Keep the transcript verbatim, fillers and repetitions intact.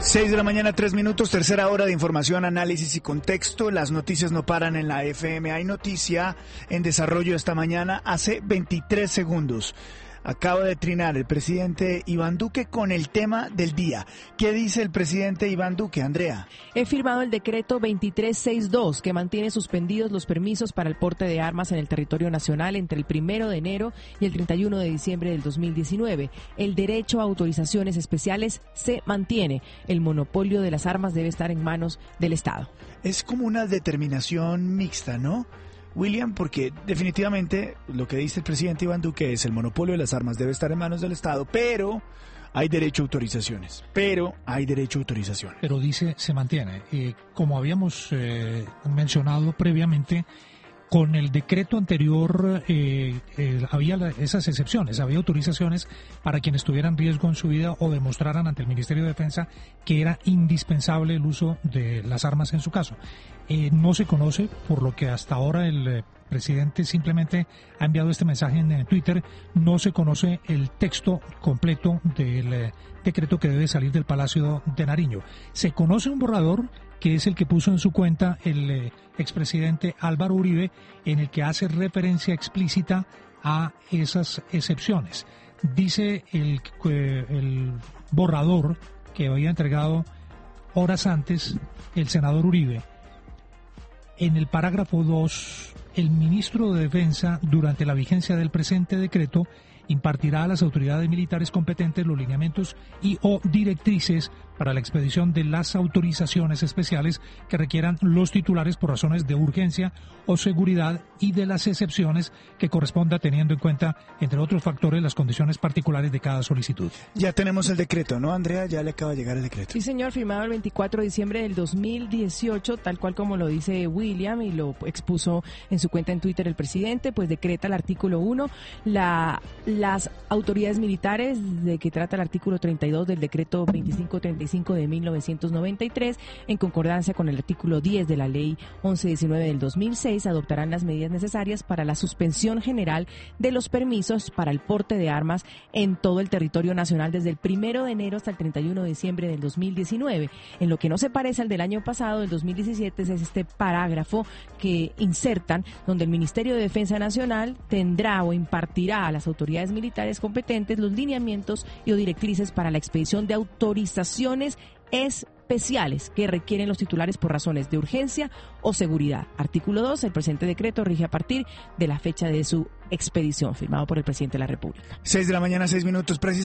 Seis de la mañana, tres minutos, tercera hora de información, análisis y contexto. Las noticias no paran en la F M. Hay noticia en desarrollo esta mañana hace veintitrés segundos. Acaba de trinar el presidente Iván Duque con el tema del día. ¿Qué dice el presidente Iván Duque, Andrea? He firmado el decreto veintitrés sesenta y dos que mantiene suspendidos los permisos para el porte de armas en el territorio nacional entre el primero de enero y el treinta y uno de diciembre del dos mil diecinueve. El derecho a autorizaciones especiales se mantiene. El monopolio de las armas debe estar en manos del Estado. Es como una determinación mixta, ¿no, William? Porque definitivamente lo que dice el presidente Iván Duque es el monopolio de las armas debe estar en manos del Estado, pero hay derecho a autorizaciones, pero hay derecho a autorizaciones. Pero dice se mantiene. Eh, como habíamos eh, mencionado previamente, con el decreto anterior eh, eh, había la, esas excepciones, había autorizaciones para quienes tuvieran riesgo en su vida o demostraran ante el Ministerio de Defensa que era indispensable el uso de las armas en su caso. Eh, no se conoce, por lo que hasta ahora el eh, presidente simplemente ha enviado este mensaje en eh, Twitter, no se conoce el texto completo del eh, decreto que debe salir del Palacio de Nariño. Se conoce un borrador que es el que puso en su cuenta el eh, expresidente Álvaro Uribe, en el que hace referencia explícita a esas excepciones. Dice el, eh, el borrador que había entregado horas antes el senador Uribe, en el parágrafo dos, el ministro de Defensa, durante la vigencia del presente decreto, impartirá a las autoridades militares competentes los lineamientos y o directrices para la expedición de las autorizaciones especiales que requieran los titulares por razones de urgencia o seguridad y de las excepciones que corresponda teniendo en cuenta, entre otros factores, las condiciones particulares de cada solicitud. Ya tenemos el decreto, ¿no, Andrea? Ya le acaba de llegar el decreto. Sí, señor, firmado el veinticuatro de diciembre del dos mil dieciocho, tal cual como lo dice William y lo expuso en su cuenta en Twitter el presidente, pues decreta el artículo uno, la, las autoridades militares de que trata el artículo treinta y dos del decreto veinticinco treinta y cinco de mil novecientos noventa y tres, en concordancia con el artículo diez de la ley once diecinueve del dos mil seis, adoptarán las medidas necesarias para la suspensión general de los permisos para el porte de armas en todo el territorio nacional desde el primero de enero hasta el treinta y uno de diciembre del dos mil diecinueve. En lo que no se parece al del año pasado, del dos mil diecisiete, es este parágrafo que insertan donde el Ministerio de Defensa Nacional tendrá o impartirá a las autoridades militares competentes los lineamientos y o directrices para la expedición de autorizaciones especiales que requieren los titulares por razones de urgencia o seguridad. Artículo dos. El presente decreto rige a partir de la fecha de su expedición, firmado por el presidente de la República. Seis de la mañana, seis minutos.